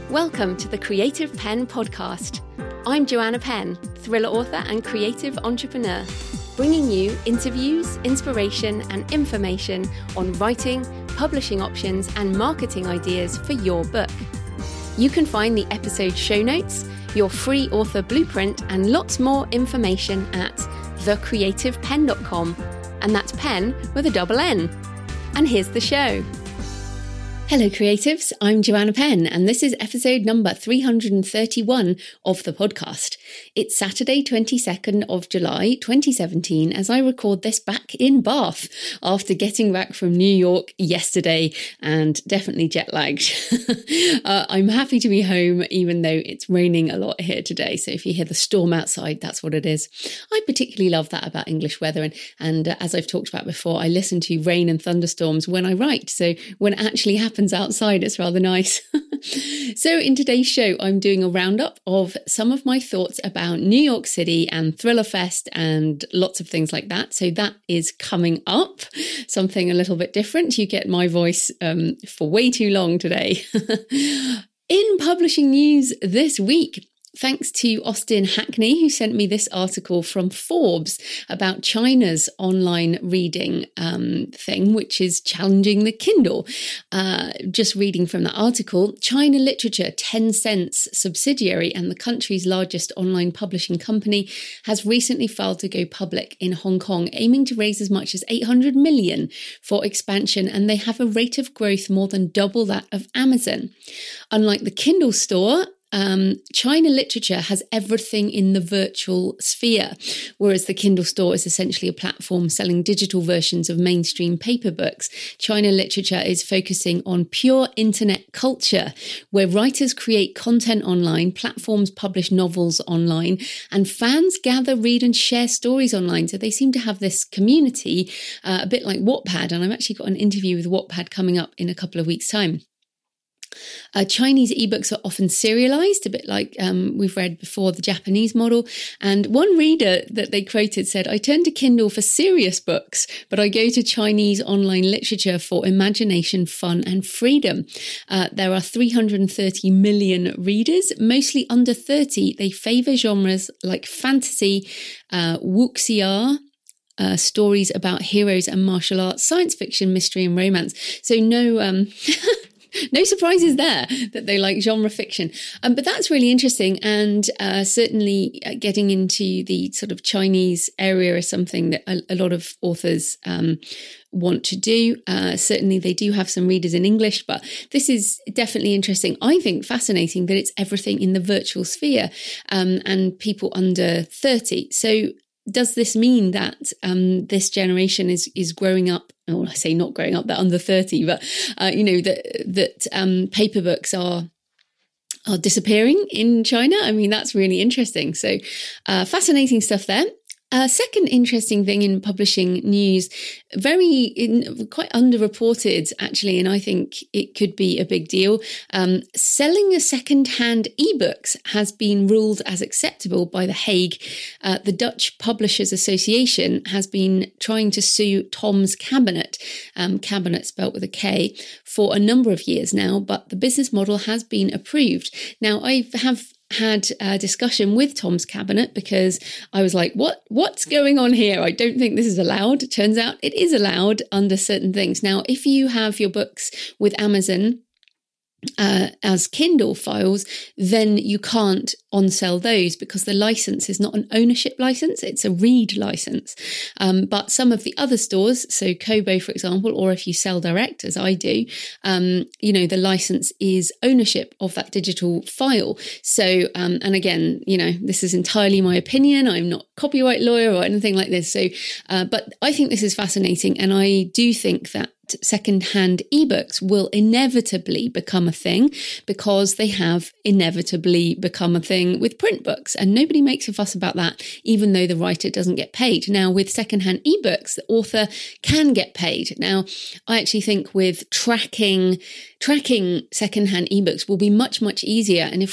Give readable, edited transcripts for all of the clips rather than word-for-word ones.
Welcome to the Creative Penn podcast. I'm Joanna Penn, thriller author and creative entrepreneur, bringing you interviews, inspiration, and information on writing, publishing options, and marketing ideas for your book. You can find the episode show notes, your free author blueprint, and lots more information at thecreativepenn.com. And that's pen with a double N. And here's the show. Hello creatives, I'm Joanna Penn and this is episode number 331 of the podcast. It's Saturday 22nd of July 2017 as I record this back in Bath after getting back from New York yesterday and definitely jet lagged. I'm happy to be home even though it's raining a lot here today, so if you hear the storm outside, that's what it is. I particularly love that about English weather and as I've talked about before, I listen to rain and thunderstorms when I write, so when it actually happens outside, it's rather nice. So in today's show, I'm doing a roundup of some of my thoughts about New York City and Thriller Fest and lots of things like that. So that is coming up, something a little bit different. You get my voice for way too long today. In publishing news this week, thanks to Austin Hackney, who sent me this article from Forbes about China's online reading thing, which is challenging the Kindle. Just reading from the article, China Literature, Tencent's subsidiary and the country's largest online publishing company, has recently filed to go public in Hong Kong, aiming to raise as much as 800 million for expansion, and they have a rate of growth more than double that of Amazon. Unlike the Kindle store, China Literature has everything in the virtual sphere, whereas the Kindle store is essentially a platform selling digital versions of mainstream paper books. China Literature is focusing on pure internet culture, where writers create content online, platforms publish novels online, and fans gather, read and share stories online. So they seem to have this community, a bit like Wattpad, and I've actually got an interview with Wattpad coming up in a couple of weeks' time. Chinese ebooks are often serialized, a bit like we've read before, the Japanese model. And one reader that they quoted said, "I turn to Kindle for serious books, but I go to Chinese online literature for imagination, fun and freedom." There are 330 million readers, mostly under 30. They favor genres like fantasy, wuxia, stories about heroes and martial arts, science fiction, mystery and romance. So no no surprises there that they like genre fiction. But that's really interesting. And certainly getting into the sort of Chinese area is something that a lot of authors want to do. Certainly they do have some readers in English, but this is definitely interesting. I think fascinating that it's everything in the virtual sphere and people under 30. So does this mean that this generation is growing up? Well, I say not growing up, they're under 30, but that paper books are disappearing in China? I mean, that's really interesting. So fascinating stuff there. Second interesting thing in publishing news, quite underreported actually, and I think it could be a big deal. Selling a second-hand ebooks has been ruled as acceptable by The Hague. The Dutch Publishers Association has been trying to sue Tom's Cabinet, Cabinet spelt with a K, for a number of years now, but the business model has been approved. Now, I have had a discussion with Tom's Cabinet because I was like, what's going on here? I don't think this is allowed. It turns out it is allowed under certain things. Now, if you have your books with Amazon as Kindle files, then you can't on-sell those because the license is not an ownership license, it's a read license. But some of the other stores, so Kobo, for example, or if you sell direct, as I do, the license is ownership of that digital file. So, and again, this is entirely my opinion. I'm not a copyright lawyer or anything like this. So, but I think this is fascinating. And I do think that second-hand ebooks will inevitably become a thing because they have inevitably become a thing with print books, and nobody makes a fuss about that, even though the writer doesn't get paid. Now, with second-hand ebooks, the author can get paid. Now, I actually think with tracking second-hand ebooks will be much, much easier. And if we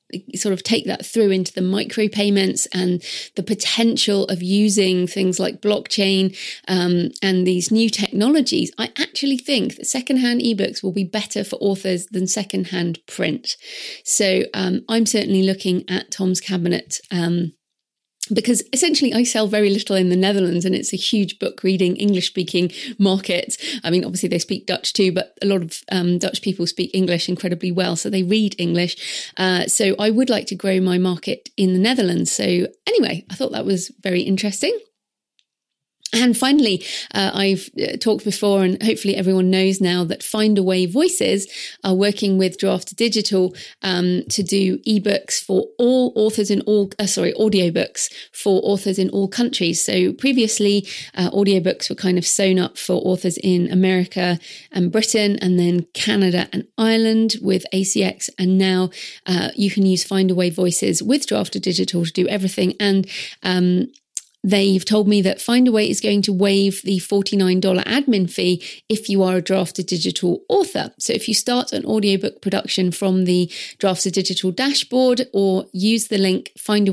sort of take that through into the micropayments and the potential of using things like blockchain and these new technologies, I actually think that secondhand ebooks will be better for authors than secondhand print. So I'm certainly looking at Tom's Cabinet because essentially I sell very little in the Netherlands, and it's a huge book reading, English speaking market. I mean, obviously they speak Dutch too, but a lot of Dutch people speak English incredibly well, so they read English. So I would like to grow my market in the Netherlands. So anyway, I thought that was very interesting. And finally, I've talked before, and hopefully everyone knows now, that Findaway Voices are working with Draft Digital to do ebooks for all authors in all, audiobooks for authors in all countries. So previously, audiobooks were kind of sewn up for authors in America and Britain, and then Canada and Ireland with ACX. And now you can use Findaway Voices with Draft Digital to do everything. And they've told me that Findaway is going to waive the $49 admin fee if you are a Drafted Digital author. So if you start an audiobook production from the Drafted Digital dashboard or use the link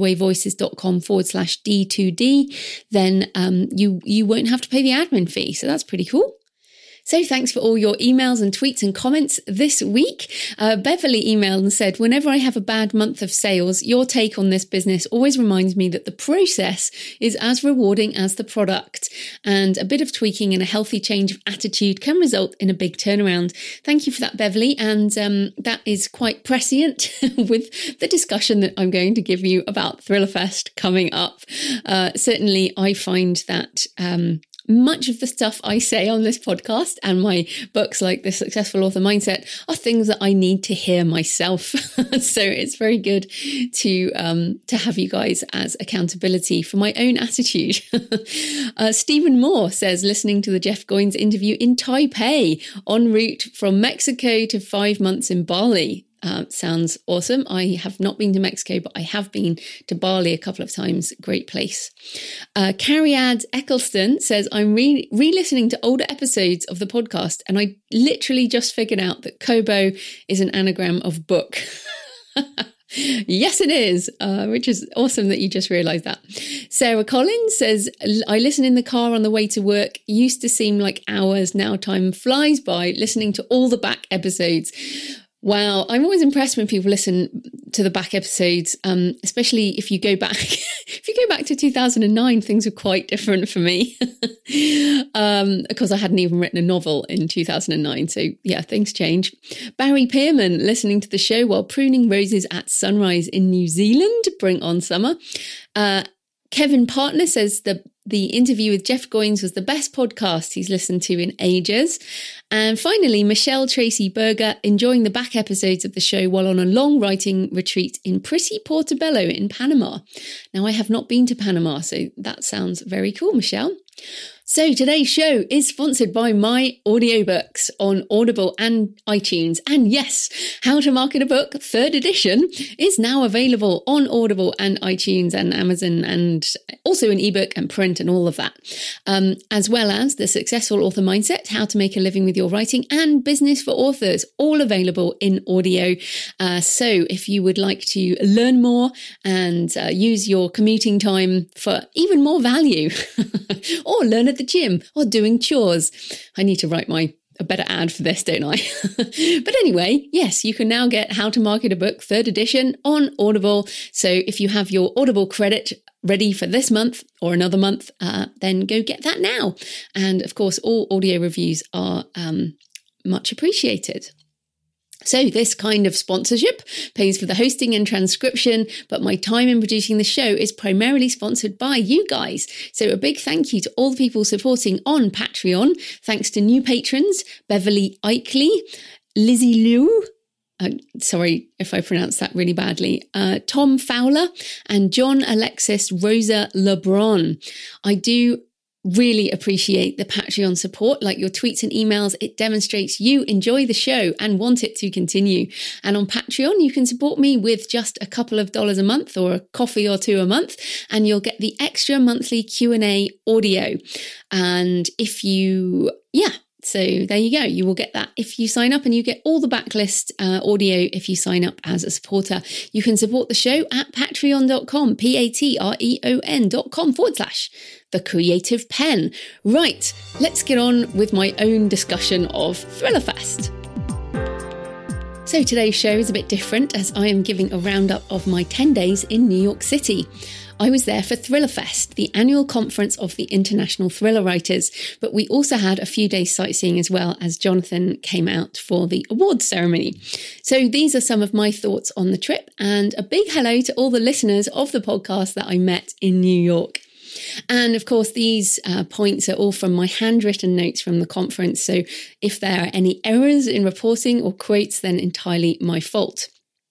findawayvoices.com/D2D, then you won't have to pay the admin fee. So that's pretty cool. So thanks for all your emails and tweets and comments this week. Beverly emailed and said, whenever I have a bad month of sales, your take on this business always reminds me that the process is as rewarding as the product. And a bit of tweaking and a healthy change of attitude can result in a big turnaround. Thank you for that, Beverly. And that is quite prescient with the discussion that I'm going to give you about Thrillerfest coming up. Certainly, I find that much of the stuff I say on this podcast and my books like The Successful Author Mindset are things that I need to hear myself. So it's very good to have you guys as accountability for my own attitude. Stephen Moore says, listening to the Jeff Goins interview in Taipei, en route from Mexico to 5 months in Bali. Sounds awesome. I have not been to Mexico, but I have been to Bali a couple of times. Great place. Cariad Eccleston says, I'm re-listening to older episodes of the podcast, and I literally just figured out that Kobo is an anagram of book. Yes, it is, which is awesome that you just realised that. Sarah Collins says, I listen in the car on the way to work. Used to seem like hours. Now time flies by listening to all the back episodes. Wow, I'm always impressed when people listen to the back episodes, especially if you go back. If you go back to 2009, things were quite different for me because I hadn't even written a novel in 2009. So yeah, things change. Barry Pearman listening to the show while pruning roses at sunrise in New Zealand. Bring on summer. Kevin Partner says the interview with Jeff Goins was the best podcast he's listened to in ages. And finally, Michelle Tracy Berger enjoying the back episodes of the show while on a long writing retreat in pretty Portobello in Panama. Now, I have not been to Panama, so that sounds very cool, Michelle. So today's show is sponsored by my audiobooks on Audible and iTunes. And yes, How to Market a Book, 3rd edition, is now available on Audible and iTunes and Amazon, and also in ebook and print and all of that. As well as The Successful Author Mindset, How to Make a Living with Your Writing, and Business for Authors, all available in audio. So if you would like to learn more and use your commuting time for even more value, or learn at the gym or doing chores. I need to write a better ad for this, don't I? But anyway, yes, you can now get How to Market a Book 3rd edition on Audible. So if you have your Audible credit ready for this month or another month, then go get that now. And of course, all audio reviews are much appreciated. So this kind of sponsorship pays for the hosting and transcription, but my time in producing the show is primarily sponsored by you guys. So a big thank you to all the people supporting on Patreon. Thanks to new patrons, Beverly Eichly, Lizzie Liu, sorry if I pronounced that really badly, Tom Fowler, and John Alexis Rosa Lebron. I do really appreciate the Patreon support, like your tweets and emails. It demonstrates you enjoy the show and want it to continue. And on Patreon, you can support me with just a couple of dollars a month or a coffee or two a month, and you'll get the extra monthly Q&A audio. And if you, So there you go. You will get that if you sign up, and you get all the backlist audio if you sign up as a supporter. You can support the show at patreon.com, patreon.com/The Creative Pen. Right, let's get on with my own discussion of Thrillerfest. So today's show is a bit different, as I am giving a roundup of my 10 days in New York City. I was there for Thrillerfest, the annual conference of the international thriller writers, but we also had a few days sightseeing as well, as Jonathan came out for the awards ceremony. So these are some of my thoughts on the trip, and a big hello to all the listeners of the podcast that I met in New York. And of course, these points are all from my handwritten notes from the conference. So if there are any errors in reporting or quotes, then entirely my fault.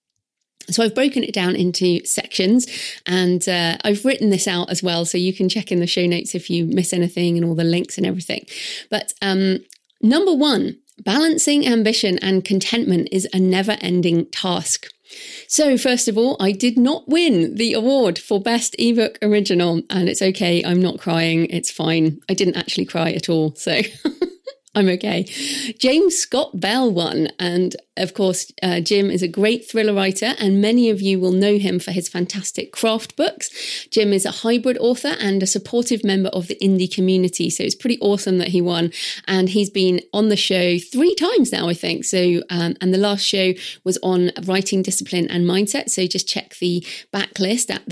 So I've broken it down into sections, and I've written this out as well, so you can check in the show notes if you miss anything and all the links and everything. But number one, balancing ambition and contentment is a never-ending task. So first of all, I did not win the award for Best Ebook Original, and it's okay, I'm not crying, it's fine. I didn't actually cry at all, so I'm okay. James Scott Bell won, and of course, Jim is a great thriller writer, and many of you will know him for his fantastic craft books. Jim is a hybrid author and a supportive member of the indie community, so it's pretty awesome that he won. And he's been on the show 3 times now, I think. So, and the last show was on writing discipline and mindset. So just check the backlist at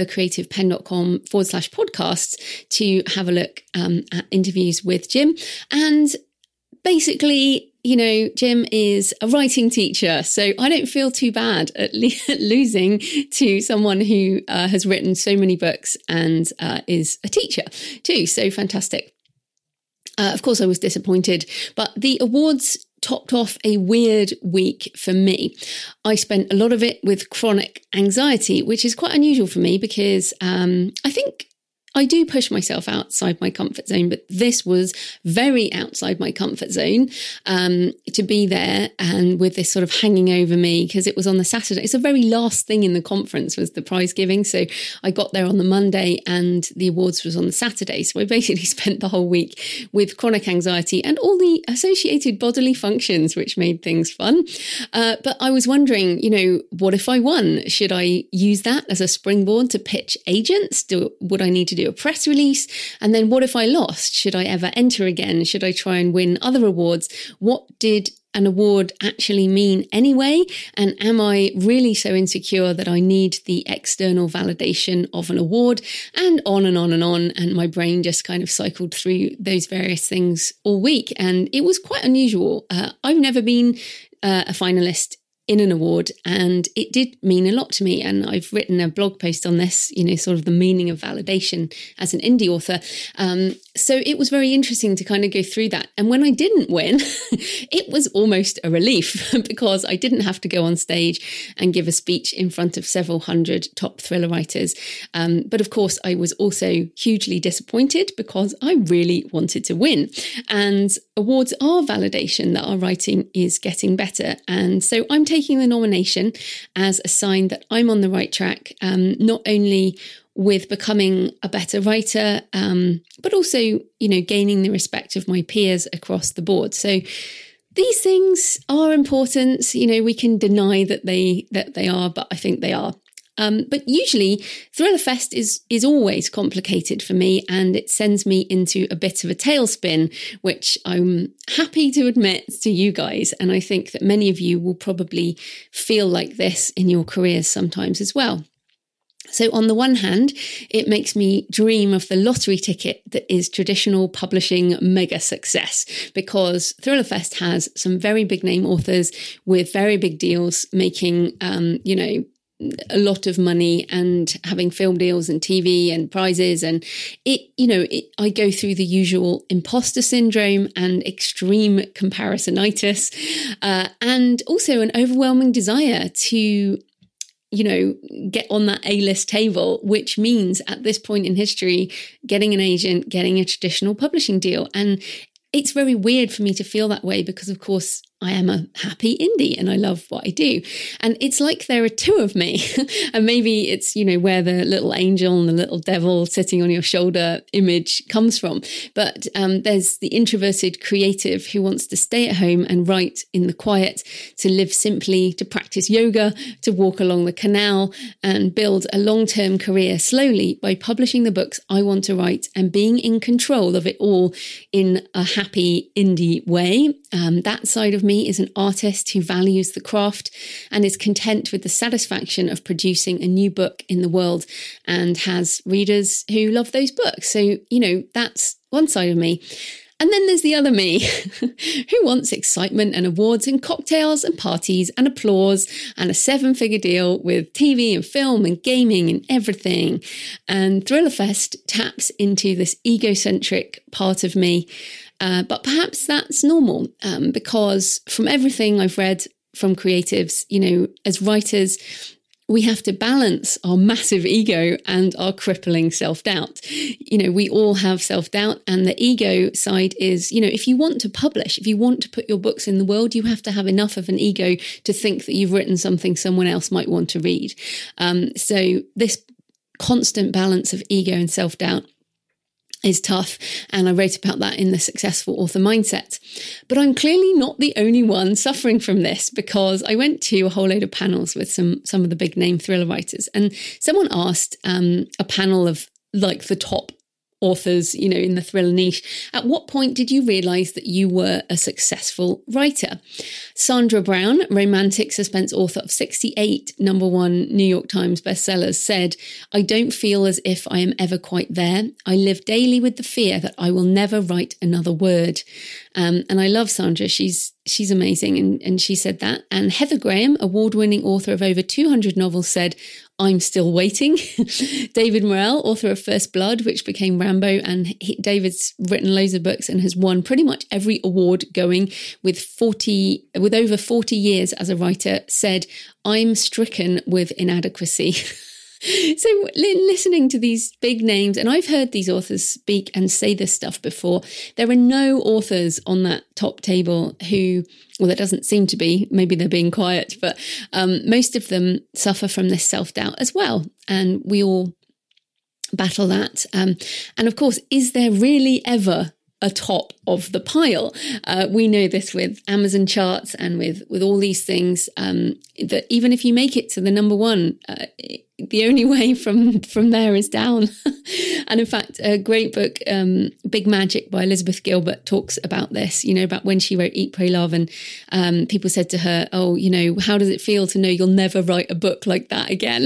thecreativepen.com/podcasts to have a look at interviews with Jim. And basically, you know, Jim is a writing teacher, so I don't feel too bad at losing to someone who has written so many books and is a teacher too. So fantastic. Of course, I was disappointed, but the awards topped off a weird week for me. I spent a lot of it with chronic anxiety, which is quite unusual for me because I think I do push myself outside my comfort zone, but this was very outside my comfort zone to be there and with this sort of hanging over me, because it was on the Saturday. It's the very last thing in the conference was the prize giving. So I got there on the Monday and the awards was on the Saturday. So I basically spent the whole week with chronic anxiety and all the associated bodily functions, which made things fun. But I was wondering, you know, what if I won? Should I use that as a springboard to pitch agents? Would I need to do a press release? And then what if I lost? Should I ever enter again? Should I try and win other awards? What did an award actually mean anyway? And am I really so insecure that I need the external validation of an award? And on and on and on. And my brain just kind of cycled through those various things all week. And it was quite unusual. I've never been a finalist in an award, and it did mean a lot to me. And I've written a blog post on this, you know, sort of the meaning of validation as an indie author. So it was very interesting to kind of go through that. And when I didn't win, it was almost a relief because I didn't have to go on stage and give a speech in front of several hundred top thriller writers. But of course, I was also hugely disappointed because I really wanted to win. And awards are validation that our writing is getting better. And so I'm taking the nomination as a sign that I'm on the right track, not only with becoming a better writer, but also, you know, gaining the respect of my peers across the board. So these things are important. You know, we can deny that they are, but I think they are. But usually Thrillerfest is always complicated for me, and it sends me into a bit of a tailspin, which I'm happy to admit to you guys. And I think that many of you will probably feel like this in your careers sometimes as well. So on the one hand, it makes me dream of the lottery ticket that is traditional publishing mega success, because Thrillerfest has some very big name authors with very big deals making, you know, a lot of money and having film deals and TV and prizes. And I go through the usual imposter syndrome and extreme comparisonitis, and also an overwhelming desire to, you know, get on that A-list table, which means at this point in history, getting an agent, getting a traditional publishing deal. And it's very weird for me to feel that way because, of course, I am a happy indie and I love what I do. And it's like there are two of me. And maybe it's, where the little angel and the little devil sitting on your shoulder image comes from. But there's the introverted creative who wants to stay at home and write in the quiet, to live simply, to practice yoga, to walk along the canal and build a long-term career slowly by publishing the books I want to write and being in control of it all in a happy indie way. That side of me is an artist who values the craft and is content with the satisfaction of producing a new book in the world and has readers who love those books. So, that's one side of me. And then there's the other me who wants excitement and awards and cocktails and parties and applause and a 7-figure deal with TV and film and gaming and everything. And Thrillerfest taps into this egocentric part of me. But perhaps that's normal because from everything I've read from creatives, as writers, we have to balance our massive ego and our crippling self-doubt. We all have self-doubt, and the ego side is, if you want to publish, if you want to put your books in the world, you have to have enough of an ego to think that you've written something someone else might want to read. So this constant balance of ego and self-doubt is tough. And I wrote about that in The Successful Author Mindset. But I'm clearly not the only one suffering from this, because I went to a whole load of panels with some of the big name thriller writers. And someone asked a panel of like the top authors, in the thriller niche, at what point did you realise that you were a successful writer? Sandra Brown, romantic suspense author of 68 #1 New York Times bestsellers, said, "I don't feel as if I am ever quite there. I live daily with the fear that I will never write another word." And I love Sandra. She's amazing. And she said that. And Heather Graham, award-winning author of over 200 novels, said, "I'm still waiting." David Morrell, author of First Blood, which became Rambo, and David's written loads of books and has won pretty much every award going with over 40 years as a writer, said, "I'm stricken with inadequacy." So listening to these big names, and I've heard these authors speak and say this stuff before, there are no authors on that top table who, well, there doesn't seem to be, maybe they're being quiet, but most of them suffer from this self-doubt as well. And we all battle that. And of course, is there really ever a top of the pile? We know this with Amazon charts and with all these things, that even if you make it to the #1, the only way from there is down. And in fact, a great book, Big Magic by Elizabeth Gilbert, talks about this, about when she wrote Eat, Pray, Love. And people said to her, "Oh, how does it feel to know you'll never write a book like that again?"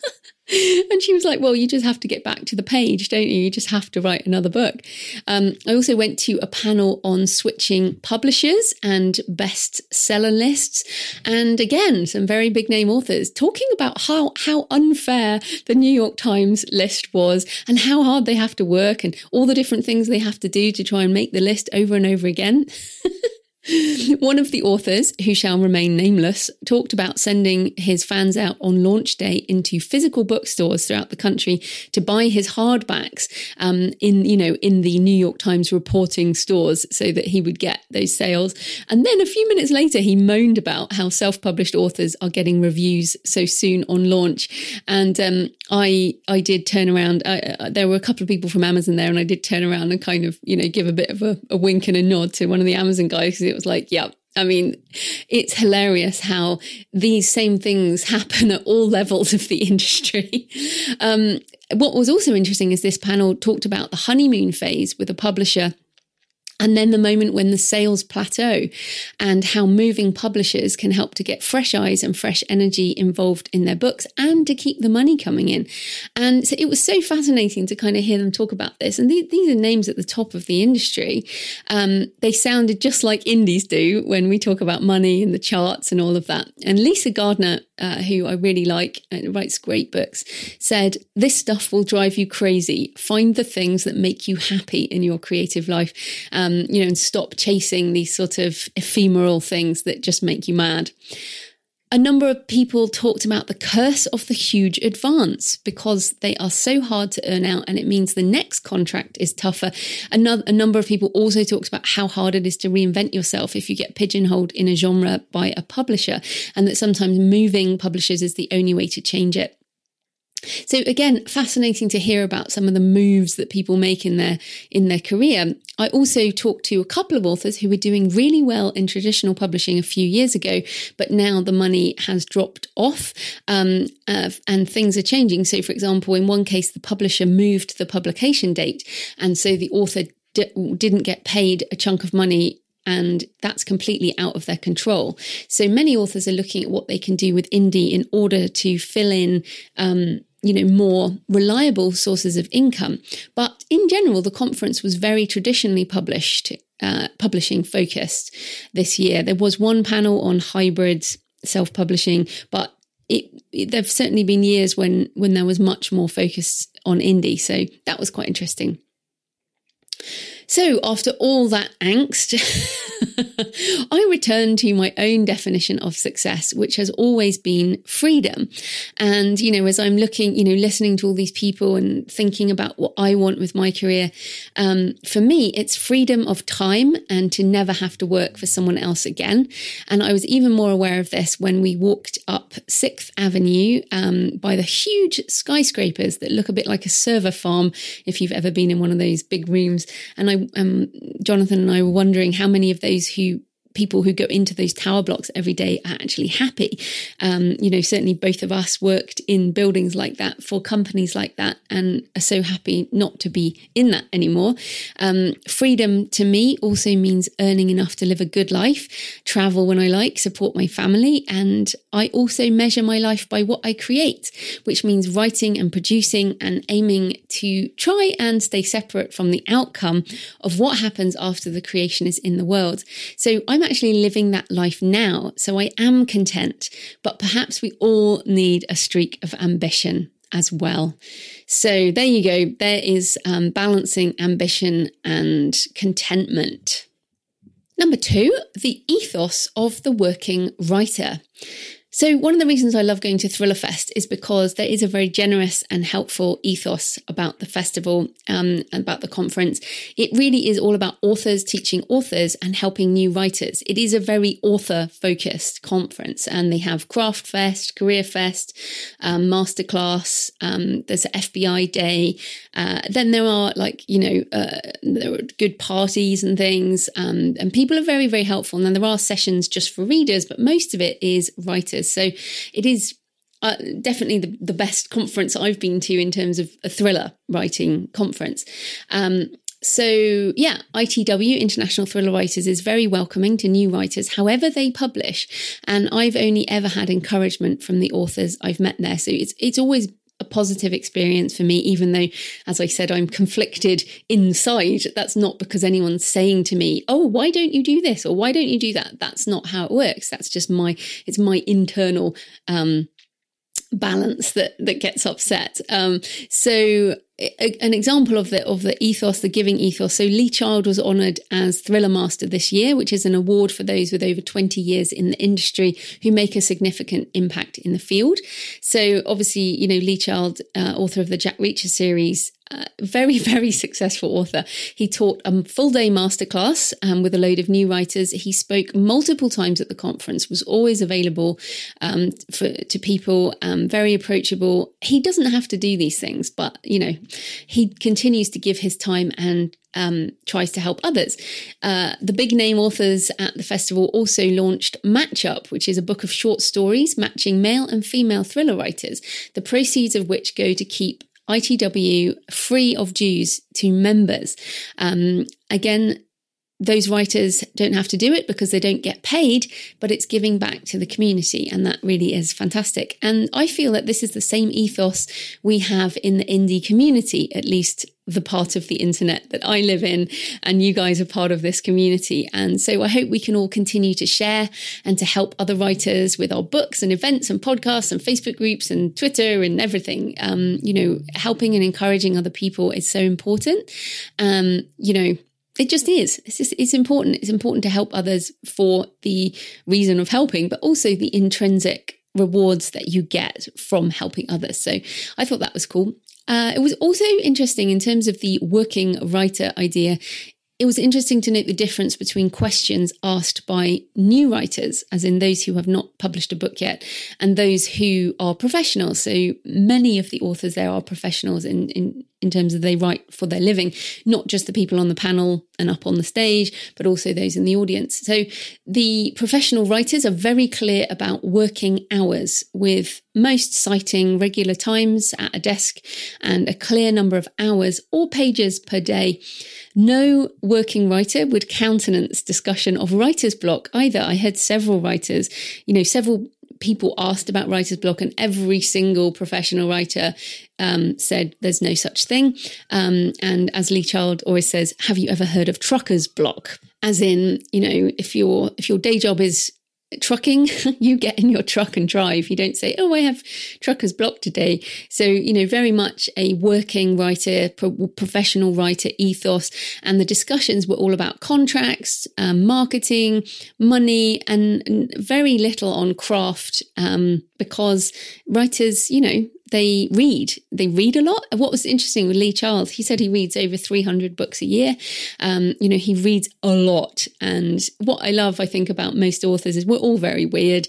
And she was like, "Well, you just have to get back to the page, don't you? You just have to write another book." I also went to a panel on switching publishers and bestseller lists. And again, some very big name authors talking about how unfair the New York Times list was and how hard they have to work and all the different things they have to do to try and make the list over and over again. One of the authors, who shall remain nameless, talked about sending his fans out on launch day into physical bookstores throughout the country to buy his hardbacks in the New York Times reporting stores so that he would get those sales. And then a few minutes later, he moaned about how self-published authors are getting reviews so soon on launch. And I did turn around. There were a couple of people from Amazon there, and I did turn around and kind of, give a bit of a wink and a nod to one of the Amazon guys, because it was like, yeah, I mean, it's hilarious how these same things happen at all levels of the industry. What was also interesting is this panel talked about the honeymoon phase with a publisher, and then the moment when the sales plateau, and how moving publishers can help to get fresh eyes and fresh energy involved in their books and to keep the money coming in. And so it was so fascinating to kind of hear them talk about this. And these are names at the top of the industry. They sounded just like indies do when we talk about money and the charts and all of that. And Lisa Gardner, who I really like and writes great books, said, "This stuff will drive you crazy. Find the things that make you happy in your creative life. And stop chasing these sort of ephemeral things that just make you mad." A number of people talked about the curse of the huge advance because they are so hard to earn out and it means the next contract is tougher. A number of people also talked about how hard it is to reinvent yourself if you get pigeonholed in a genre by a publisher, and that sometimes moving publishers is the only way to change it. So again, fascinating to hear about some of the moves that people make in their career. I also talked to a couple of authors who were doing really well in traditional publishing a few years ago, but now the money has dropped off and things are changing. So for example, in one case, the publisher moved the publication date, and so the author didn't get paid a chunk of money, and that's completely out of their control. So many authors are looking at what they can do with indie in order to fill in more reliable sources of income. But in general, the conference was very traditionally publishing focused this year. There was one panel on hybrid self-publishing, but there have certainly been years when there was much more focus on indie. So that was quite interesting. So after all that angst, I returned to my own definition of success, which has always been freedom. And, as I'm looking, listening to all these people and thinking about what I want with my career, for me, it's freedom of time and to never have to work for someone else again. And I was even more aware of this when we walked up 6th Avenue by the huge skyscrapers that look a bit like a server farm, if you've ever been in one of those big rooms. And Jonathan and I were wondering how many of those people who go into those tower blocks every day are actually happy. Certainly both of us worked in buildings like that for companies like that and are so happy not to be in that anymore. Freedom to me also means earning enough to live a good life, travel when I like, support my family. And I also measure my life by what I create, which means writing and producing and aiming to try and stay separate from the outcome of what happens after the creation is in the world. So I'm actually living that life now, so I am content, but perhaps we all need a streak of ambition as well. So there you go. There is balancing ambition and contentment. Number 2, the ethos of the working writer. So one of the reasons I love going to ThrillerFest is because there is a very generous and helpful ethos about the festival, and about the conference. It really is all about authors teaching authors and helping new writers. It is a very author-focused conference, and they have Craft Fest, Career Fest, Masterclass, there's an FBI Day. Then there are there are good parties and things, and people are very, very helpful. And then there are sessions just for readers, but most of it is writers. So it is definitely the best conference I've been to in terms of a thriller writing conference. ITW, International Thriller Writers, is very welcoming to new writers, however they publish. And I've only ever had encouragement from the authors I've met there. So it's always a positive experience for me, even though, as I said, I'm conflicted inside. That's not because anyone's saying to me, oh, why don't you do this? Or why don't you do that? That's not how it works. That's just my internal balance that gets upset. So an example of the ethos, the giving ethos. So Lee Child was honoured as Thriller Master this year, which is an award for those with over 20 years in the industry who make a significant impact in the field. So obviously, Lee Child, author of the Jack Reacher series, very, very successful author. He taught a full-day masterclass with a load of new writers. He spoke multiple times at the conference, was always available to people, very approachable. He doesn't have to do these things, but, he continues to give his time and tries to help others. The big name authors at the festival also launched Match Up, which is a book of short stories matching male and female thriller writers, the proceeds of which go to keep ITW free of dues to members. Again, those writers don't have to do it because they don't get paid, but it's giving back to the community, and that really is fantastic. And I feel that this is the same ethos we have in the indie community, at least the part of the internet that I live in, and you guys are part of this community. And so I hope we can all continue to share and to help other writers with our books and events and podcasts and Facebook groups and Twitter and everything. Helping and encouraging other people is so important. It just is. It's important. It's important to help others for the reason of helping, but also the intrinsic rewards that you get from helping others. So I thought that was cool. It was also interesting in terms of the working writer idea. It was interesting to note the difference between questions asked by new writers, as in those who have not published a book yet, and those who are professionals. So many of the authors there are professionals in terms of they write for their living, not just the people on the panel and up on the stage, but also those in the audience. So the professional writers are very clear about working hours, with most citing regular times at a desk and a clear number of hours or pages per day. No working writer would countenance discussion of writer's block either. I heard several writers, several people asked about writer's block, and every single professional writer said there's no such thing. And as Lee Child always says, have you ever heard of trucker's block? As in, if your day job is trucking, you get in your truck and drive. You don't say, I have trucker's block today. So, very much a working writer, professional writer ethos. And the discussions were all about contracts, marketing, money, and very little on craft, because writers, they read a lot. What was interesting with Lee Child, he said he reads over 300 books a year. He reads a lot. And what I love, I think, about most authors is we're all very weird.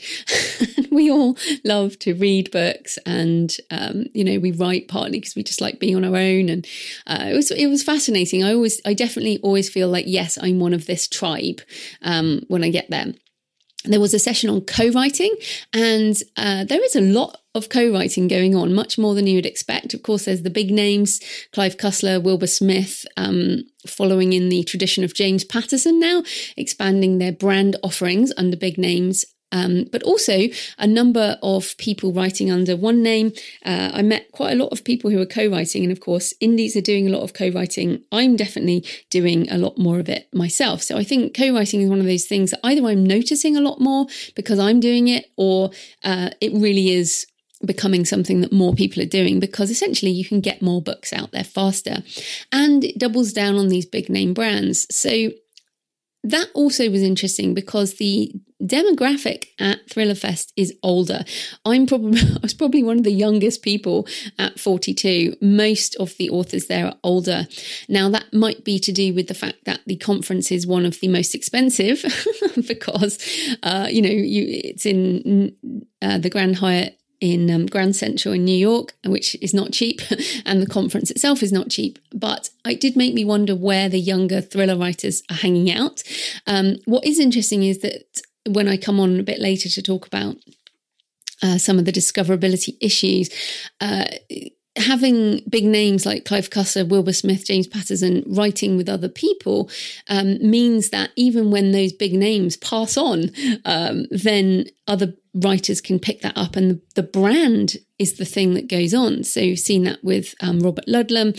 We all love to read books, and, we write partly because we just like being on our own. And it was fascinating. I definitely always feel like, yes, I'm one of this tribe when I get there. There was a session on co-writing, and there is a lot of co-writing going on, much more than you would expect. Of course, there's the big names, Clive Cussler, Wilbur Smith, following in the tradition of James Patterson now, expanding their brand offerings under big names. But also a number of people writing under one name. I met quite a lot of people who are co-writing, and of course, indies are doing a lot of co-writing. I'm definitely doing a lot more of it myself. So I think co-writing is one of those things that either I'm noticing a lot more because I'm doing it, or it really is becoming something that more people are doing, because essentially you can get more books out there faster, and it doubles down on these big name brands. So that also was interesting because the demographic at ThrillerFest is older. I was probably one of the youngest people at 42. Most of the authors there are older. Now, that might be to do with the fact that the conference is one of the most expensive because, it's in the Grand Hyatt in Grand Central in New York, which is not cheap, and the conference itself is not cheap. But it did make me wonder where the younger thriller writers are hanging out. What is interesting is that when I come on a bit later to talk about some of the discoverability issues, having big names like Clive Cussler, Wilbur Smith, James Patterson writing with other people means that even when those big names pass on, then other writers can pick that up, and the brand is the thing that goes on. So you've seen that with Robert Ludlum,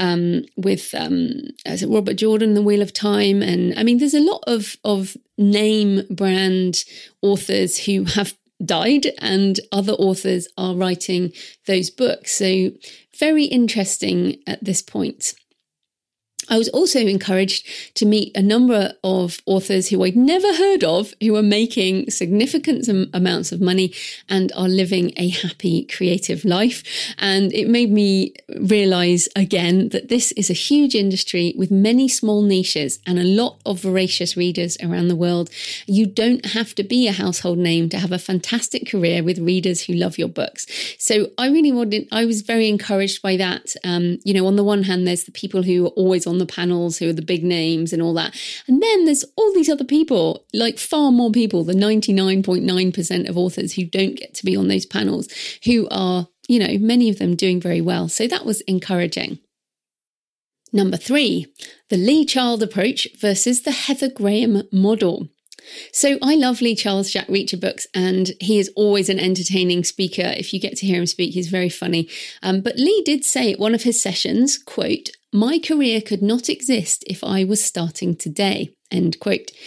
with Robert Jordan, The Wheel of Time. And I mean, there's a lot of name brand authors who have died, and other authors are writing those books. So very interesting at this point. I was also encouraged to meet a number of authors who I'd never heard of, who are making significant amounts of money and are living a happy, creative life. And it made me realize again that this is a huge industry with many small niches and a lot of voracious readers around the world. You don't have to be a household name to have a fantastic career with readers who love your books. So I was very encouraged by that. On the one hand, there's the people who are always on the panels, who are the big names and all that. And then there's all these other people, like far more people, the 99.9% of authors who don't get to be on those panels, who are, many of them doing very well. So that was encouraging. Number 3, the Lee Child approach versus the Heather Graham model. So I love Lee Child's Jack Reacher books, and he is always an entertaining speaker. If you get to hear him speak, he's very funny. But Lee did say at one of his sessions, quote, "My career could not exist if I was starting today," end quote.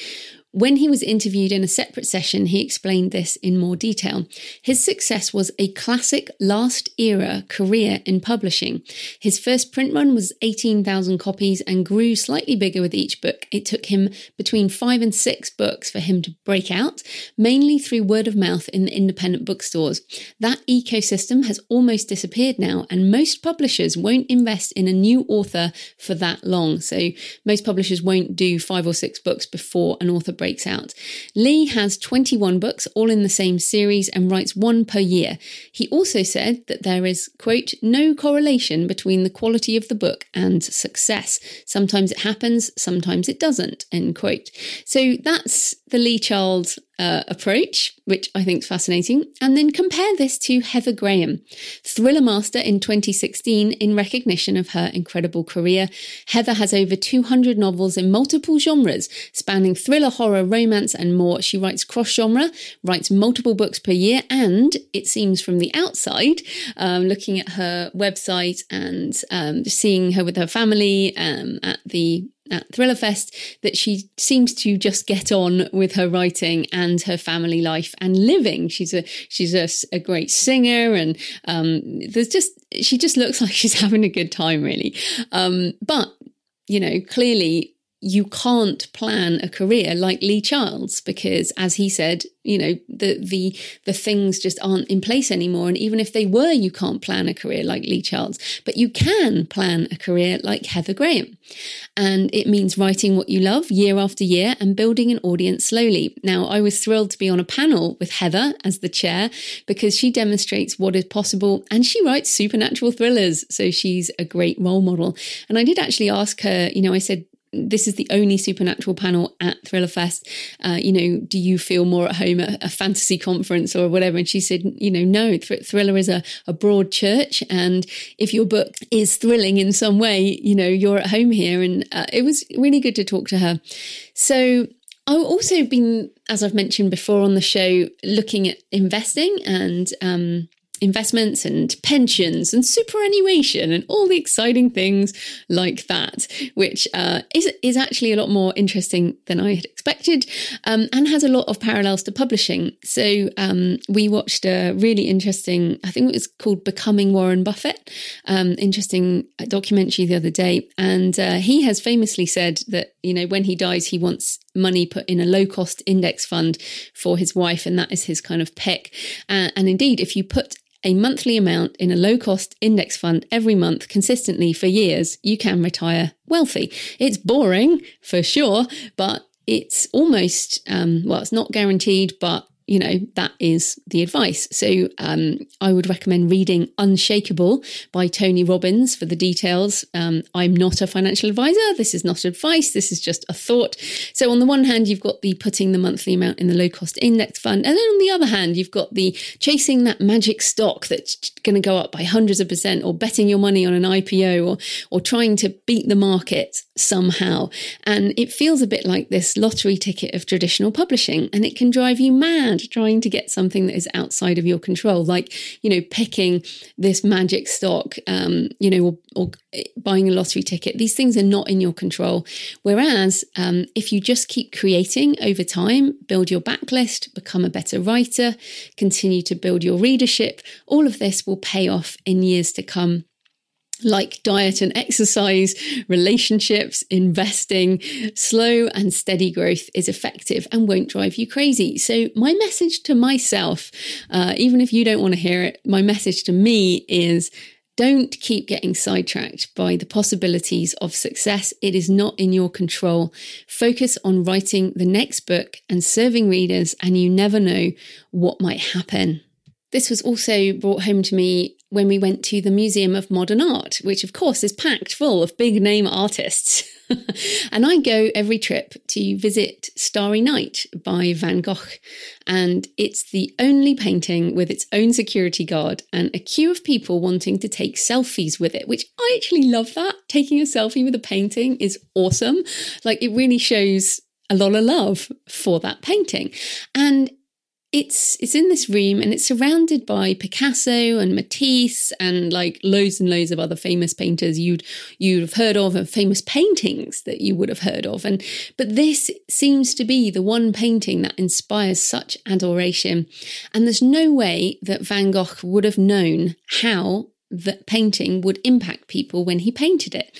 When he was interviewed in a separate session, he explained this in more detail. His success was a classic last-era career in publishing. His first print run was 18,000 copies and grew slightly bigger with each book. It took him between 5 and 6 books for him to break out, mainly through word of mouth in the independent bookstores. That ecosystem has almost disappeared now, and most publishers won't invest in a new author for that long. So most publishers won't do 5 or 6 books before an author breaks out. Lee has 21 books, all in the same series, and writes 1 per year. He also said that there is, quote, no correlation between the quality of the book and success. Sometimes it happens, sometimes it doesn't, end quote. So that's the Lee Child approach, which I think is fascinating. And then compare this to Heather Graham, Thriller Master in 2016 in recognition of her incredible career. Heather has over 200 novels in multiple genres, spanning thriller, horror, romance, and more. She writes cross-genre, writes multiple books per year, and it seems from the outside, looking at her website and seeing her with her family at Thrillerfest, that she seems to just get on with her writing and her family life and living. She's a great singer, and she just looks like she's having a good time, really. But clearly you can't plan a career like Lee Child's, because, as he said, the things just aren't in place anymore. And even if they were, you can't plan a career like Lee Child's, but you can plan a career like Heather Graham. And it means writing what you love year after year and building an audience slowly. Now, I was thrilled to be on a panel with Heather as the chair, because she demonstrates what is possible, and she writes supernatural thrillers. So she's a great role model. And I did actually ask her, I said, this is the only supernatural panel at Thrillerfest. Do you feel more at home at a fantasy conference or whatever? And she said, no, Thriller is a broad church. And if your book is thrilling in some way, you're at home here. And it was really good to talk to her. So I've also been, as I've mentioned before on the show, looking at investing and investments and pensions and superannuation and all the exciting things like that, which is actually a lot more interesting than I had expected, and has a lot of parallels to publishing. So we watched a really interesting, I think it was called Becoming Warren Buffett, interesting documentary the other day. And he has famously said that, when he dies, he wants money put in a low-cost index fund for his wife, and that is his kind of pick. And indeed, if you put a monthly amount in a low-cost index fund every month consistently for years, you can retire wealthy. It's boring for sure, but it's almost, it's not guaranteed, but that is the advice. So I would recommend reading Unshakable by Tony Robbins for the details. I'm not a financial advisor. This is not advice. This is just a thought. So on the one hand, you've got the putting the monthly amount in the low cost index fund. And then on the other hand, you've got the chasing that magic stock that's going to go up by hundreds of %, or betting your money on an IPO, or trying to beat the market somehow. And it feels a bit like this lottery ticket of traditional publishing, and it can drive you mad trying to get something that is outside of your control, like, picking this magic stock, or buying a lottery ticket. These things are not in your control. Whereas if you just keep creating over time, build your backlist, become a better writer, continue to build your readership, all of this will pay off in years to come. Like diet and exercise, relationships, investing, slow and steady growth is effective and won't drive you crazy. So my message to myself, even if you don't want to hear it, my message to me is, don't keep getting sidetracked by the possibilities of success. It is not in your control. Focus on writing the next book and serving readers, and you never know what might happen. This was also brought home to me when we went to the Museum of Modern Art, which of course is packed full of big name artists. And I go every trip to visit Starry Night by Van Gogh. And it's the only painting with its own security guard and a queue of people wanting to take selfies with it, which I actually love that. Taking a selfie with a painting is awesome. Like, it really shows a lot of love for that painting. And it's in this room and it's surrounded by Picasso and Matisse and like loads and loads of other famous painters you'd have heard of, and famous paintings that you would have heard of. But this seems to be the one painting that inspires such adoration. And there's no way that Van Gogh would have known how that painting would impact people when he painted it.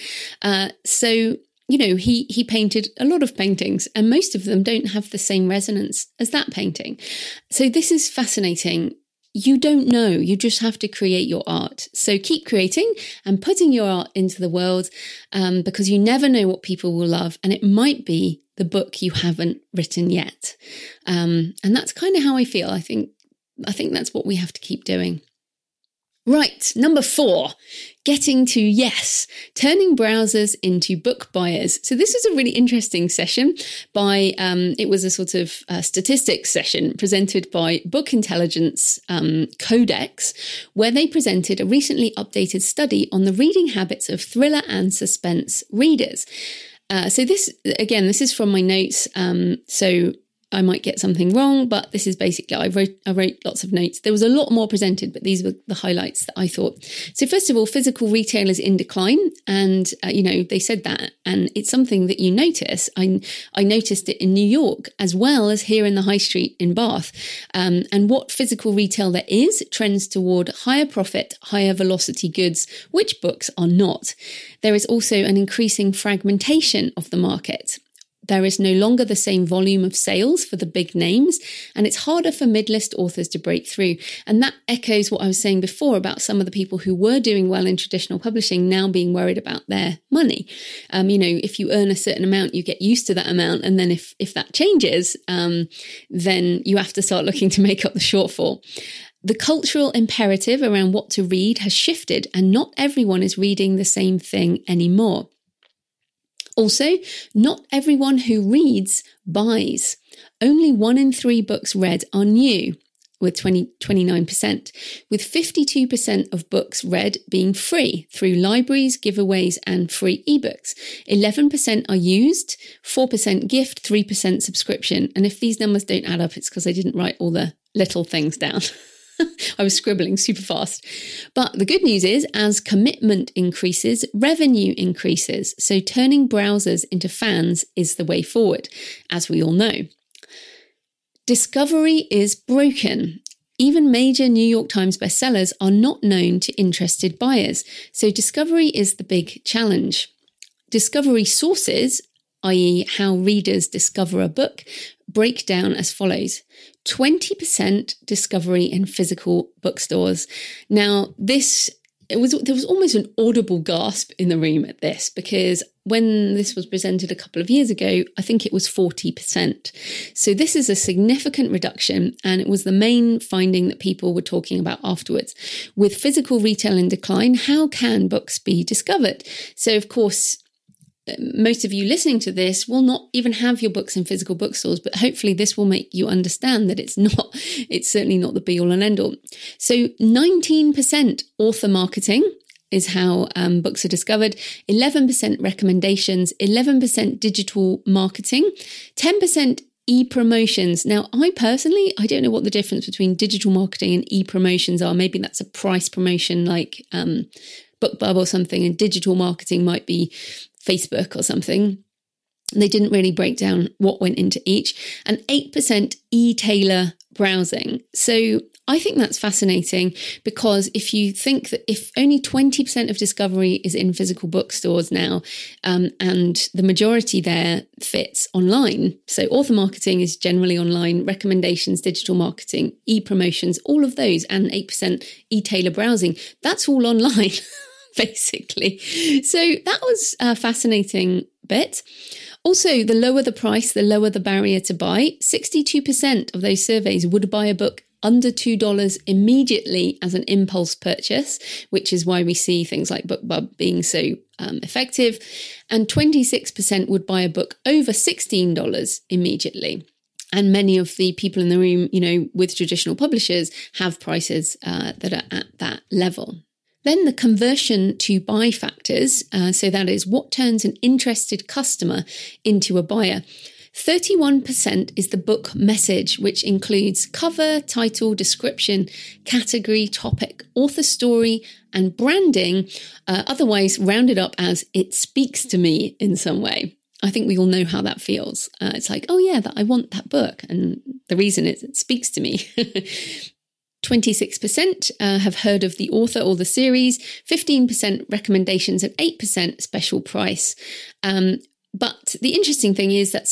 So he painted a lot of paintings and most of them don't have the same resonance as that painting. So this is fascinating. You don't know, you just have to create your art. So keep creating and putting your art into the world, because you never know what people will love, and it might be the book you haven't written yet. And that's kind of how I feel. I think that's what we have to keep doing. Right, number 4, getting to yes, turning browsers into book buyers. So this was a really interesting session it was a sort of statistics session presented by Book Intelligence Codex, where they presented a recently updated study on the reading habits of thriller and suspense readers. So this is from my notes. So I might get something wrong, but this is basically, I wrote lots of notes. There was a lot more presented, but these were the highlights that I thought. So first of all, physical retail is in decline. And, they said that, and it's something that you notice. I noticed it in New York as well as here in the high street in Bath. And what physical retail there is trends toward higher profit, higher velocity goods, which books are not. There is also an increasing fragmentation of the market. There is no longer the same volume of sales for the big names, and it's harder for mid-list authors to break through. And that echoes what I was saying before about some of the people who were doing well in traditional publishing now being worried about their money. If you earn a certain amount, you get used to that amount. And then if that changes, then you have to start looking to make up the shortfall. The cultural imperative around what to read has shifted, and not everyone is reading the same thing anymore. Also, not everyone who reads buys. Only 1 in 3 books read are new, with 29%, with 52% of books read being free through libraries, giveaways, and free ebooks. 11% are used, 4% gift, 3% subscription. And if these numbers don't add up, it's because I didn't write all the little things down. I was scribbling super fast. But the good news is, as commitment increases, revenue increases. So turning browsers into fans is the way forward, as we all know. Discovery is broken. Even major New York Times bestsellers are not known to interested buyers. So discovery is the big challenge. Discovery sources, i.e. how readers discover a book, break down as follows. 20% discovery in physical bookstores. Now, there was almost an audible gasp in the room at this, because when this was presented a couple of years ago, I think it was 40%. So this is a significant reduction, and it was the main finding that people were talking about afterwards. With physical retail in decline, how can books be discovered? So, of course, most of you listening to this will not even have your books in physical bookstores, but hopefully this will make you understand that it's certainly not the be all and end all. So 19% author marketing is how books are discovered, 11% recommendations, 11% digital marketing, 10% e-promotions. Now, I don't know what the difference between digital marketing and e-promotions are. Maybe that's a price promotion like BookBub or something, and digital marketing might be Facebook or something. They didn't really break down what went into each. And 8% e-tailer browsing. So I think that's fascinating, because if you think that if only 20% of discovery is in physical bookstores now, and the majority there fits online, so author marketing is generally online, recommendations, digital marketing, e-promotions, all of those, and 8% e-tailer browsing, that's all online. Basically. So that was a fascinating bit. Also, the lower the price, the lower the barrier to buy. 62% of those surveys would buy a book under $2 immediately as an impulse purchase, which is why we see things like BookBub being so effective. And 26% would buy a book over $16 immediately. And many of the people in the room, with traditional publishers have prices that are at that level. Then the conversion to buy factors, so that is what turns an interested customer into a buyer. 31% is the book message, which includes cover, title, description, category, topic, author story, and branding, otherwise rounded up as "it speaks to me" in some way. I think we all know how that feels. It's like, oh yeah, I want that book. And the reason is it speaks to me. 26% have heard of the author or the series, 15% recommendations, and 8% special price. But the interesting thing is that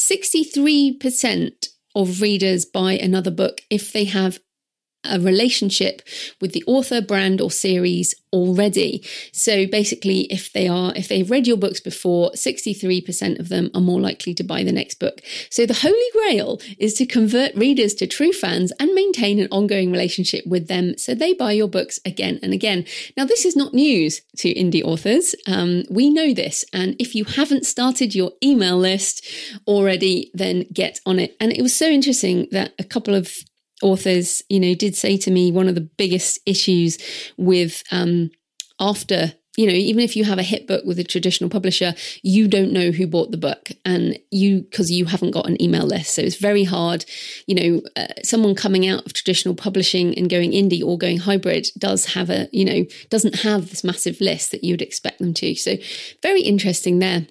63% of readers buy another book if they have a relationship with the author, brand, or series already. So basically, if they've read your books before, 63% of them are more likely to buy the next book. So the holy grail is to convert readers to true fans and maintain an ongoing relationship with them so they buy your books again and again. Now, this is not news to indie authors. We know this. And if you haven't started your email list already, then get on it. And it was so interesting that a couple of authors, did say to me one of the biggest issues with after, even if you have a hit book with a traditional publisher, you don't know who bought the book because you haven't got an email list. So it's very hard. Someone coming out of traditional publishing and going indie or going hybrid doesn't have this massive list that you'd expect them to. So very interesting there.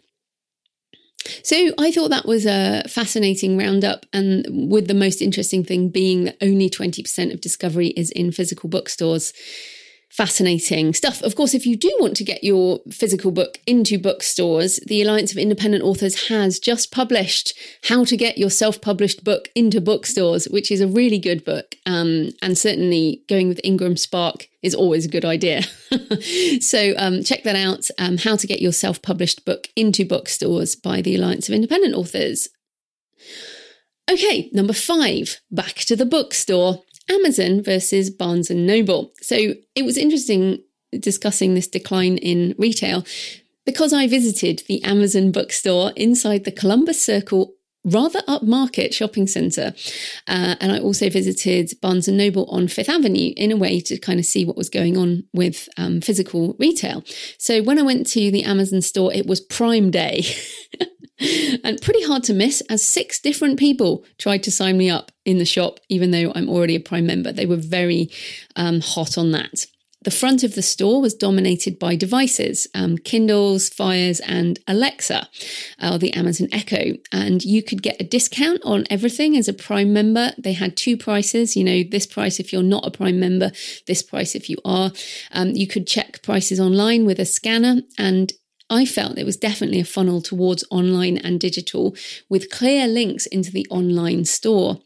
So I thought that was a fascinating roundup, and with the most interesting thing being that only 20% of Discovery is in physical bookstores. Fascinating stuff. Of course, if you do want to get your physical book into bookstores, the Alliance of Independent Authors has just published How to Get Your Self-Published Book into Bookstores, which is a really good book. And certainly going with Ingram Spark is always a good idea. So check that out. How to Get Your Self-Published Book into Bookstores by the Alliance of Independent Authors. Okay, number 5, back to the bookstore. Amazon versus Barnes & Noble. So it was interesting discussing this decline in retail because I visited the Amazon bookstore inside the Columbus Circle rather upmarket shopping centre. And I also visited Barnes & Noble on Fifth Avenue in a way to kind of see what was going on with physical retail. So when I went to the Amazon store, it was Prime Day. And pretty hard to miss, as 6 different people tried to sign me up in the shop, even though I'm already a Prime member. They were very hot on that. The front of the store was dominated by devices, Kindles, Fires, and Alexa, or the Amazon Echo. And you could get a discount on everything as a Prime member. They had 2 prices, this price if you're not a Prime member, this price if you are. You could check prices online with a scanner, and I felt it was definitely a funnel towards online and digital with clear links into the online store.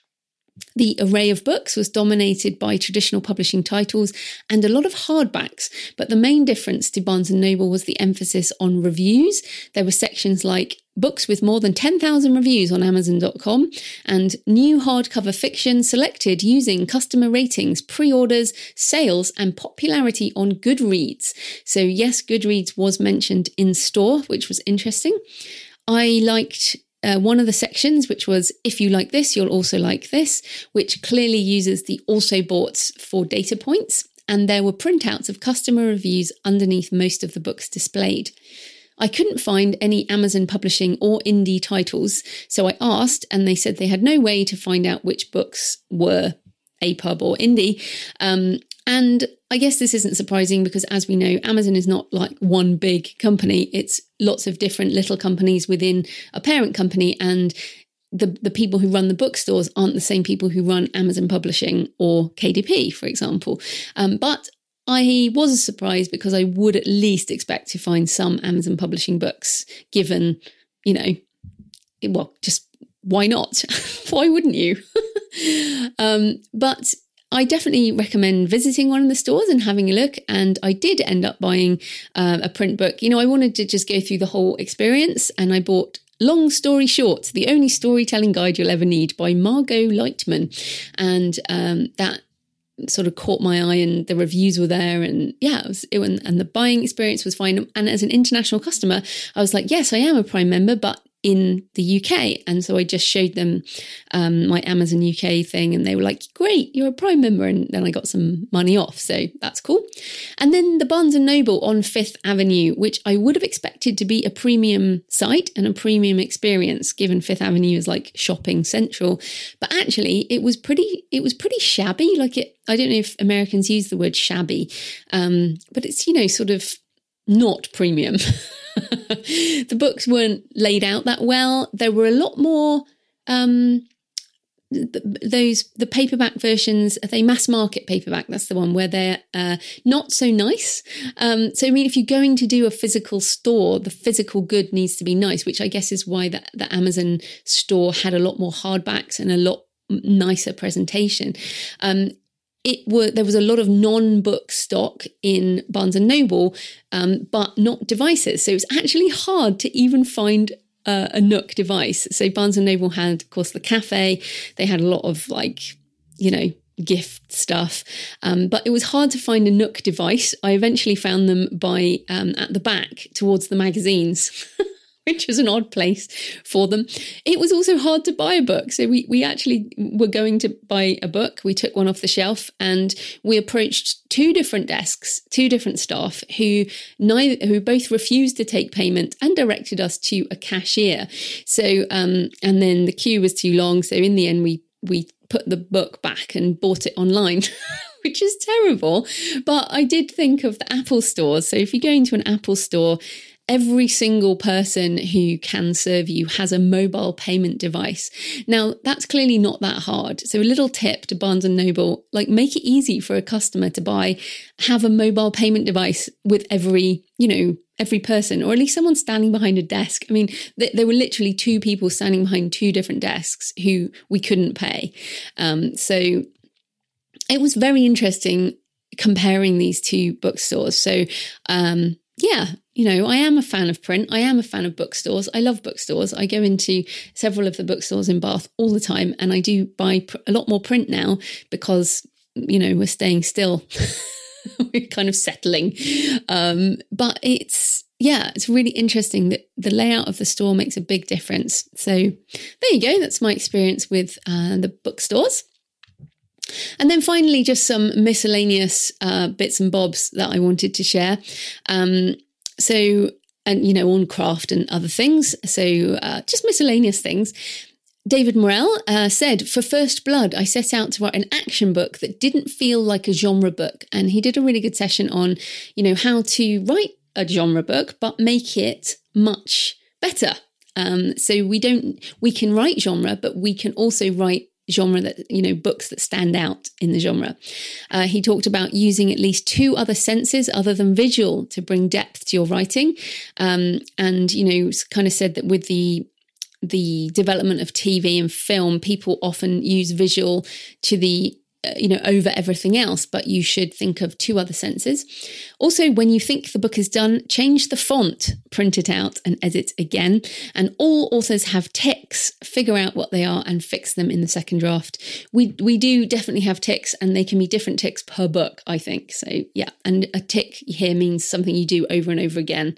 The array of books was dominated by traditional publishing titles and a lot of hardbacks, but the main difference to Barnes & Noble was the emphasis on reviews. There were sections like books with more than 10,000 reviews on Amazon.com and new hardcover fiction selected using customer ratings, pre-orders, sales, and popularity on Goodreads. So yes, Goodreads was mentioned in store, which was interesting. I liked one of the sections, which was, if you like this, you'll also like this, which clearly uses the also boughts for data points. And there were printouts of customer reviews underneath most of the books displayed. I couldn't find any Amazon publishing or indie titles, so I asked, and they said they had no way to find out which books were APUB or indie. And I guess this isn't surprising because, as we know, Amazon is not like one big company. It's lots of different little companies within a parent company, and the people who run the bookstores aren't the same people who run Amazon Publishing or KDP, for example. But I was surprised because I would at least expect to find some Amazon Publishing books, given, just why not? Why wouldn't you? But I definitely recommend visiting one of the stores and having a look. And I did end up buying a print book. I wanted to just go through the whole experience, and I bought Long Story Short, The Only Storytelling Guide You'll Ever Need by Margot Lightman. And that sort of caught my eye, and the reviews were there, and and the buying experience was fine. And as an international customer, I was like, yes, I am a Prime member, but in the UK. And so I just showed them my Amazon UK thing, and they were like, great, you're a Prime member. And then I got some money off. So that's cool. And then the Barnes & Noble on Fifth Avenue, which I would have expected to be a premium site and a premium experience, given Fifth Avenue is like shopping central. But actually it was pretty shabby. Like I don't know if Americans use the word shabby, but it's, sort of not premium. The books weren't laid out that well. There were a lot more the paperback versions. They mass market paperback. That's the one where they're not so nice. So I mean, if you're going to do a physical store, the physical good needs to be nice, which I guess is why the Amazon store had a lot more hardbacks and a lot nicer presentation. There was a lot of non-book stock in Barnes & Noble, but not devices. So it was actually hard to even find a Nook device. So Barnes & Noble had, of course, the cafe. They had a lot of gift stuff, but it was hard to find a Nook device. I eventually found them at the back towards the magazines. Which was an odd place for them. It was also hard to buy a book. So we actually were going to buy a book. We took one off the shelf and we approached two different desks, two different staff who both refused to take payment and directed us to a cashier. So, and then the queue was too long. So in the end, we put the book back and bought it online. Which is terrible. But I did think of the Apple stores. So if you go into an Apple store, every single person who can serve you has a mobile payment device. Now, that's clearly not that hard. So a little tip to Barnes & Noble, make it easy for a customer to have a mobile payment device with every person, or at least someone standing behind a desk. I mean, there were literally two people standing behind two different desks who we couldn't pay. So it was very interesting comparing these two bookstores. So, I am a fan of print. I am a fan of bookstores. I love bookstores. I go into several of the bookstores in Bath all the time, and I do buy a lot more print now because, we're staying still. We're kind of settling. But it's really interesting that the layout of the store makes a big difference. So there you go. That's my experience with the bookstores. And then finally, just some miscellaneous bits and bobs that I wanted to share. On craft and other things. So just miscellaneous things. David Morrell said, for First Blood, I set out to write an action book that didn't feel like a genre book. And he did a really good session on, how to write a genre book, but make it much better. So we can write genre, but we can also write genre that, books that stand out in the genre. He talked about using at least two other senses other than visual to bring depth to your writing. And, kind of said that with the development of TV and film, people often use visual to the over everything else, but you should think of two other senses. Also, when you think the book is done, change the font, print it out and edit again. And all authors have tics, figure out what they are and fix them in the second draft. We do definitely have tics, and they can be different tics per book, I think. So yeah, and a tic here means something you do over and over again.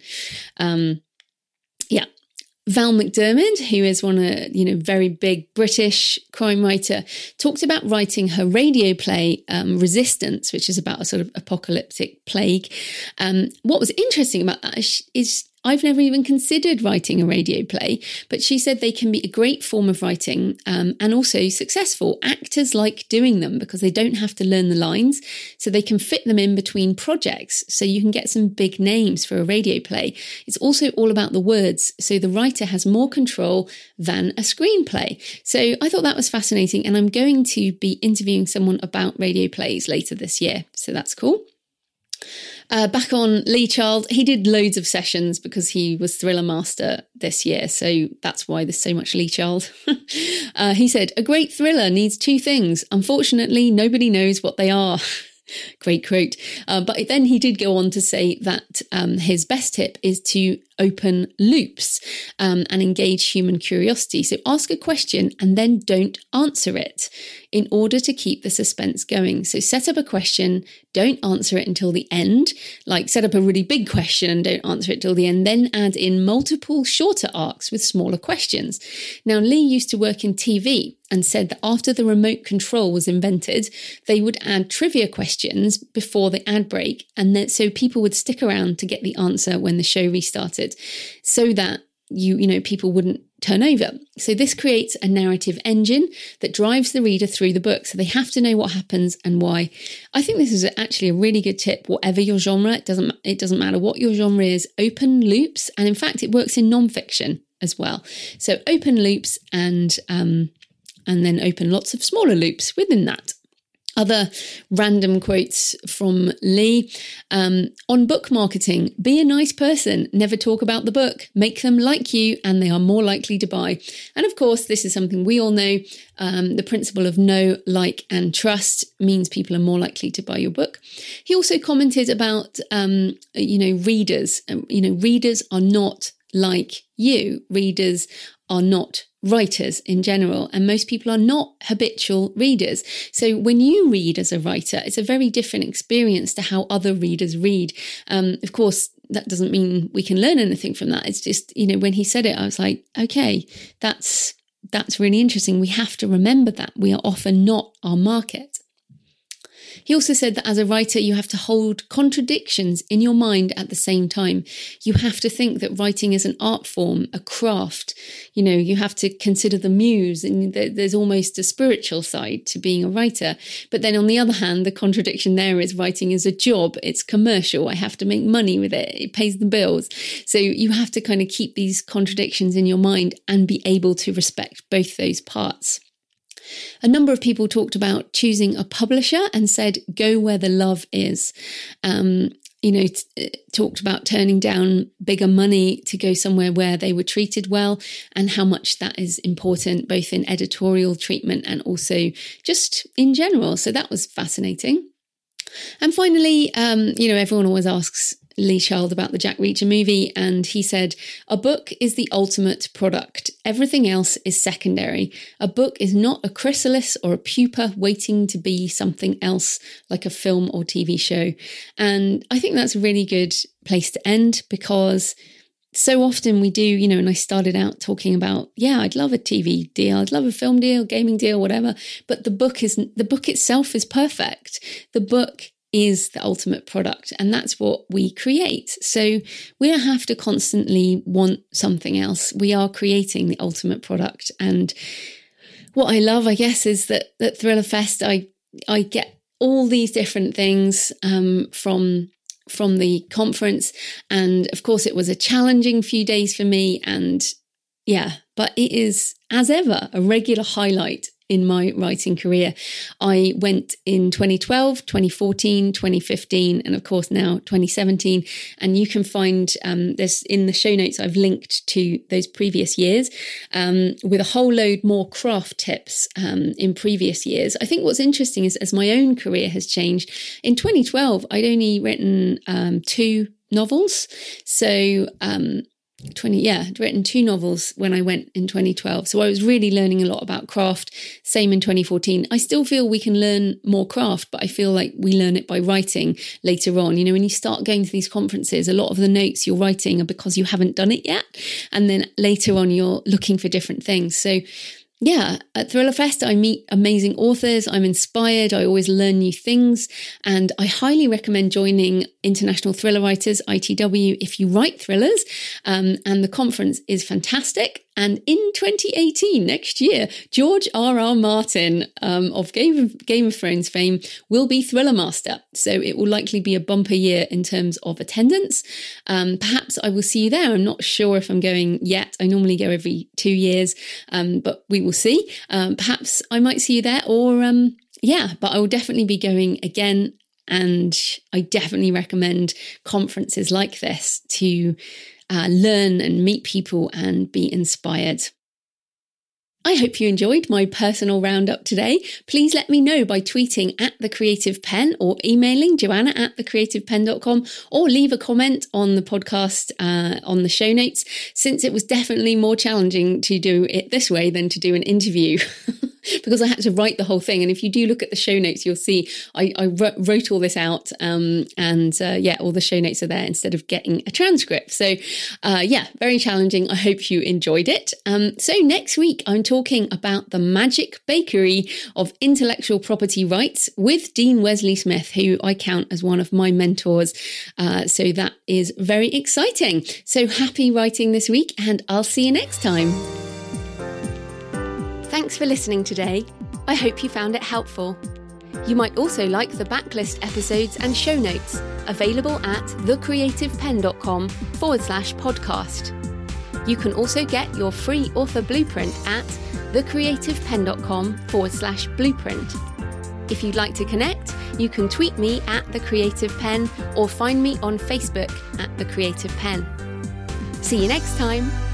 Val McDermid, who is one very big British crime writer, talked about writing her radio play, Resistance, which is about a sort of apocalyptic plague. What was interesting about that is I've never even considered writing a radio play, but she said they can be a great form of writing and also successful. Actors like doing them because they don't have to learn the lines, so they can fit them in between projects. So you can get some big names for a radio play. It's also all about the words, so the writer has more control than a screenplay. So I thought that was fascinating, and I'm going to be interviewing someone about radio plays later this year. So that's cool. Back on Lee Child, he did loads of sessions because he was Thriller Master this year. So that's why there's so much Lee Child. He said, a great thriller needs two things. Unfortunately, nobody knows what they are. Great quote. But then he did go on to say that his best tip is to open loops and engage human curiosity. So ask a question and then don't answer it. in order to keep the suspense going. So set up a question, don't answer it until the end, like set up a really big question and don't answer it till the end, then add in multiple shorter arcs with smaller questions. Now, Lee used to work in TV and said that after the remote control was invented, they would add trivia questions before the ad break, and then so people would stick around to get the answer when the show restarted, so that people wouldn't turn over. So this creates a narrative engine that drives the reader through the book. So they have to know what happens and why. I think this is actually a really good tip, whatever your genre. It doesn't matter what your genre is. Open loops, and in fact, it works in nonfiction as well. So open loops and then open lots of smaller loops within that. Other random quotes from Lee. On book marketing, be a nice person, never talk about the book, make them like you, and they are more likely to buy. And of course, this is something we all know. The principle of know, like, and trust means people are more likely to buy your book. He also commented about, readers. Readers are not like you. Readers are not writers in general, and most people are not habitual readers. So when you read as a writer, it's a very different experience to how other readers read. Of course, that doesn't mean we can learn anything from that. It's just, when he said it, I was like, okay, that's really interesting. We have to remember that we are often not our market. He also said that as a writer, you have to hold contradictions in your mind at the same time. You have to think that writing is an art form, a craft. You have to consider the muse, and there's almost a spiritual side to being a writer. But then on the other hand, the contradiction there is writing is a job. It's commercial. I have to make money with it. It pays the bills. So you have to kind of keep these contradictions in your mind and be able to respect both those parts. A number of people talked about choosing a publisher and said, go where the love is. Talked about turning down bigger money to go somewhere where they were treated well, and how much that is important, both in editorial treatment and also just in general. So that was fascinating. And finally, everyone always asks Lee Child about the Jack Reacher movie, and he said, a book is the ultimate product. Everything else is secondary. A book is not a chrysalis or a pupa waiting to be something else like a film or TV show. And I think that's a really good place to end, because so often we do, and I started out talking about, I'd love a TV deal, I'd love a film deal, gaming deal, whatever. But the book itself is perfect. The book is the ultimate product, and that's what we create. So we don't have to constantly want something else. We are creating the ultimate product. And what I love, I guess, is that at Thriller Fest, I get all these different things from the conference. And of course, it was a challenging few days for me. But it is, as ever, a regular highlight in my writing career. I went in 2012, 2014, 2015, and of course now 2017. And you can find this in the show notes. I've linked to those previous years with a whole load more craft tips in previous years. I think what's interesting is, as my own career has changed, in 2012, I'd only written 2 novels. So I'd written 2 novels when I went in 2012. So I was really learning a lot about craft. Same in 2014. I still feel we can learn more craft, but I feel like we learn it by writing later on. When you start going to these conferences, a lot of the notes you're writing are because you haven't done it yet. And then later on, you're looking for different things. So at Thriller Fest, I meet amazing authors. I'm inspired. I always learn new things. And I highly recommend joining International Thriller Writers, ITW, if you write thrillers. And the conference is fantastic. And in 2018, next year, George R.R. Martin of Game of Thrones fame will be Thriller Master. So it will likely be a bumper year in terms of attendance. Perhaps I will see you there. I'm not sure if I'm going yet. I normally go every 2 years, but we will see. Perhaps I might see you there, or but I will definitely be going again. And I definitely recommend conferences like this to learn and meet people and be inspired. I hope you enjoyed my personal roundup today. Please let me know by tweeting at The Creative Pen or emailing joanna@thecreativepen.com, or leave a comment on the podcast on the show notes, since it was definitely more challenging to do it this way than to do an interview. because I had to write the whole thing. And if you do look at the show notes, you'll see I wrote all this out, all the show notes are there instead of getting a transcript. So very challenging. I hope you enjoyed it. So next week, I'm talking about the magic bakery of intellectual property rights with Dean Wesley Smith, who I count as one of my mentors. So that is very exciting. So happy writing this week, and I'll see you next time. Thanks for listening today. I hope you found it helpful. You might also like the backlist episodes and show notes available at thecreativepenn.com/podcast. You can also get your free author blueprint at thecreativepenn.com/blueprint. If you'd like to connect, you can tweet me at The Creative Penn or find me on Facebook at The Creative Penn. See you next time.